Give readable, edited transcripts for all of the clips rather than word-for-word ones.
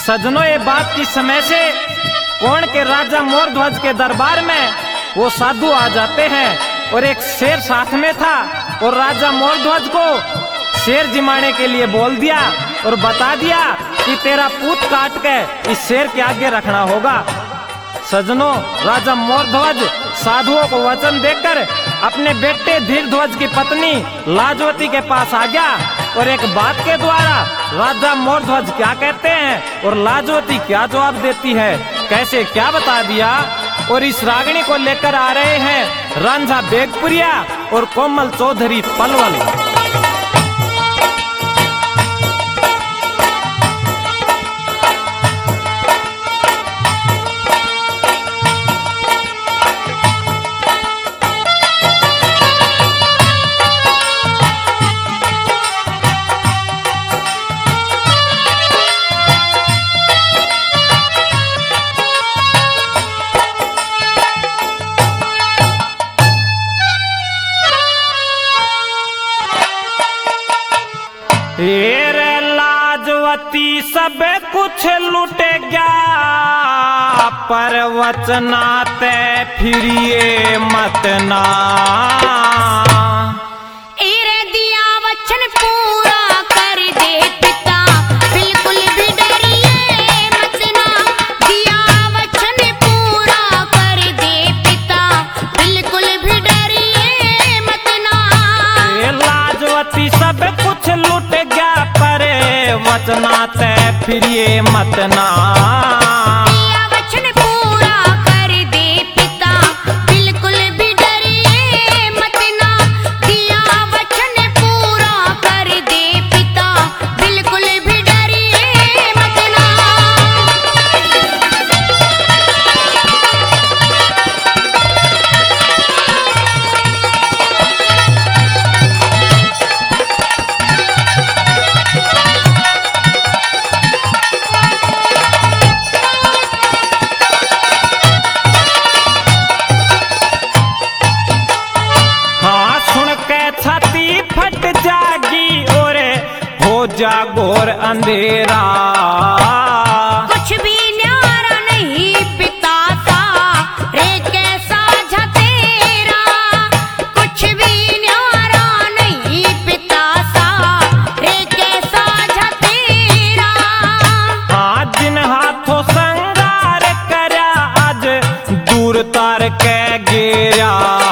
सजनों, ये बात की समय से कोण के राजा मोरध्वज के दरबार में वो साधु आ जाते हैं और एक शेर साथ में था और राजा मोरध्वज को शेर जिमाने के लिए बोल दिया और बता दिया कि तेरा पूत काट के इस शेर के आगे रखना होगा। सजनों, राजा मोरध्वज साधुओं को वचन देकर अपने बेटे धीरध्वज की पत्नी लाजवती के पास आ गया और एक बात के द्वारा राजा मोरध्वज क्या कहते हैं और लाजवती क्या जवाब देती है, कैसे क्या बता दिया। और इस रागिणी को लेकर आ रहे हैं रांझा बेगपुरिया और कोमल चौधरी पलवल। रे लाजवती सब कुछ लुट गया, पर वचना ते फिरिए मत ना। एरे दिया वचन पूरा कर दे पिता, बिल्कुल भी डरिए मत ना। दिया वचन पूरा कर दे पिता, बिल्कुल भी डरिए मत ना। लाजवती सब कुछ लुट गया, पर वचना ते फिरिए मत ना। दिया वचन पूरा कर दे पिता, बिल्कुल भी डरिए मत ना। दिया वचन पूरा कर दे पिता, बिल्कुल भी डरिए मत ना। छाती फट जागी और हो जागोर अंधेरा। कुछ भी न्यारा नहीं पिता सा रे कैसा झतेरा। कुछ भी न्यारा नहीं पिता सा रे कैसा झतेरा। आज जिन हाथों संगार करा, आज दूर तार के गिरा।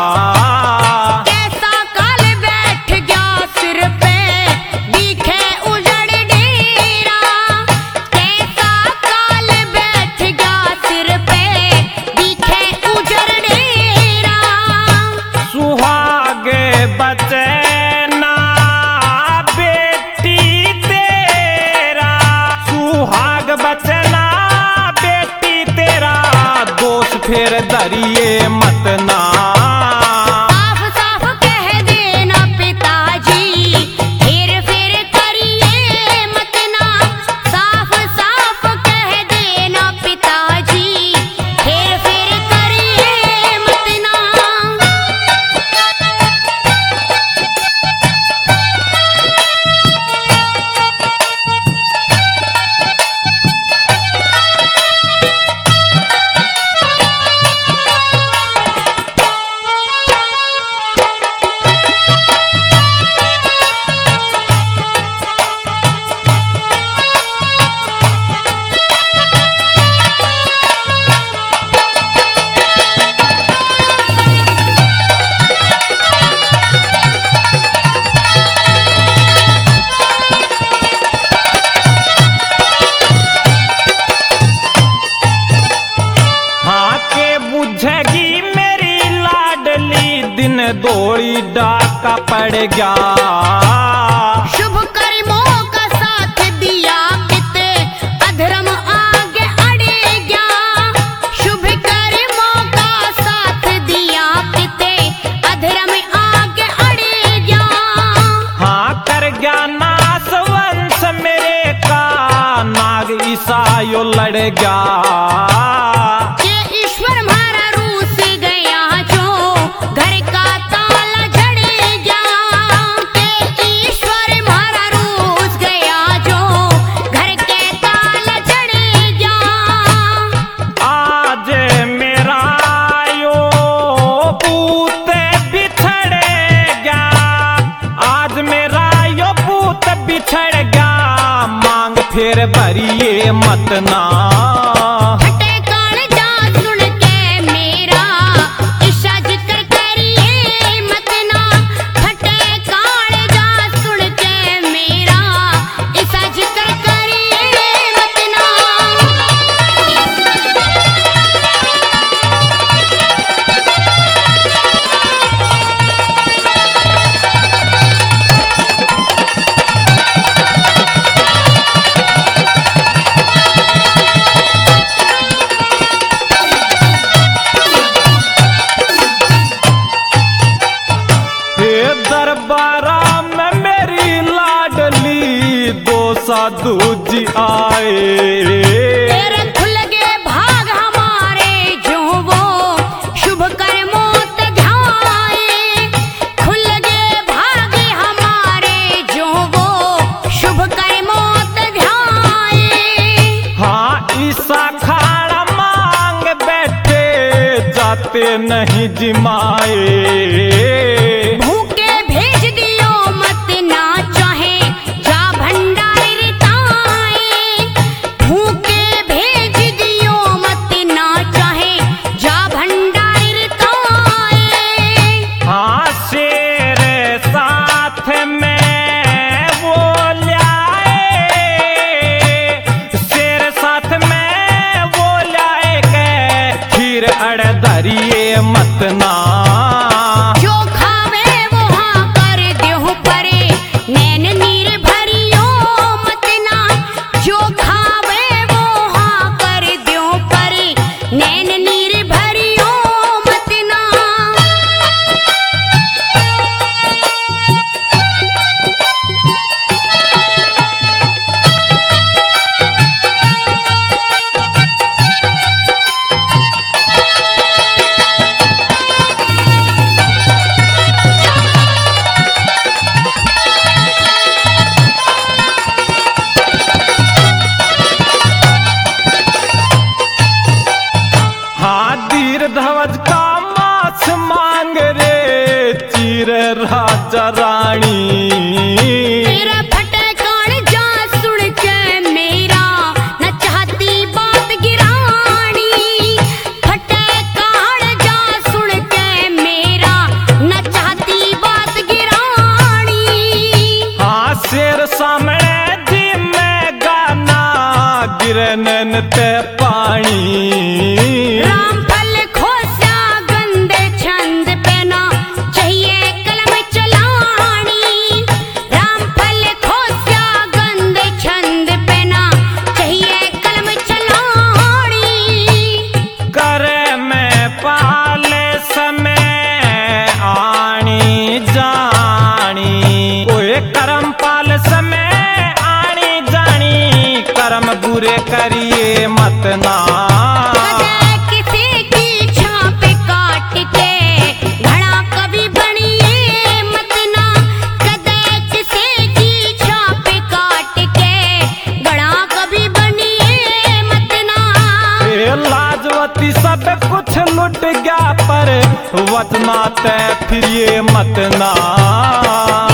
फिर दरिए मत ना। साफ साफ कह देना पिताजी, हेर फेर करिए मत ना। साफ साफ कह देना पिताजी, हेर फेर करिए मत ना। बुझेगी मेरी लाडली, दिन दौड़ी डाका पड़ गया। शुभ कर्मों का साथ दिया किते, अधर्म आगे अड़े गया। शुभ कर्मों का साथ दिया किते, अधर्म आगे अड़े गया। हाँ, कर गया नास वंश मेरे का, नाग ईसायो लड़ गया। घर का ताला जड़ गया, के ईश्वर मारा रूस गया जो। घर के ताला जड़ बिछड़ गया मांग फिर भरिए मत ना। फटे कालजा सुन के मेरा ईशा जिक्र करिए मत ना। फटे कालजा सुन के मेरा ईशा जिक्र करिए मत ना। दरबारा में मेरी लाडली दो साधु जी आए। तेरे खुल गए भाग हमारे जो वो शुभ कर्मों ते ध्याए। खुल गए भाग हमारे जो वो शुभ कर्मों ते ध्याए। हाँ ईसा खाड़ा मांग बैठे जाते नहीं जिमाए। धरिए मत ना। जो खावे वो हाँ कर देहु परे नैन नीर भरियो मत ना। जो खावे वो हाँ कर देहु परे नैन नीर भरियो मत ना। ध्वज का माछ मांग रे चीर राजा रानी। तेरा फटे कालजा सुन के मेरा न चाहती बात गिरानी। फटे कालजा सुन के मेरा न चाहती बात गिरानी। हाँ शेर सामने जी में गाना गिरन ते पानी। करम पाल समय आनी जानी कर्म बुरे करिए मत ना। किसी की छाप काट के घड़ा कभी बनिए मत ना। कदे किसी की छाप काट के घड़ा कभी बनिए मत ना। लाजवती सब कुछ लुट गया पर वचना तय फिर ये मत ना।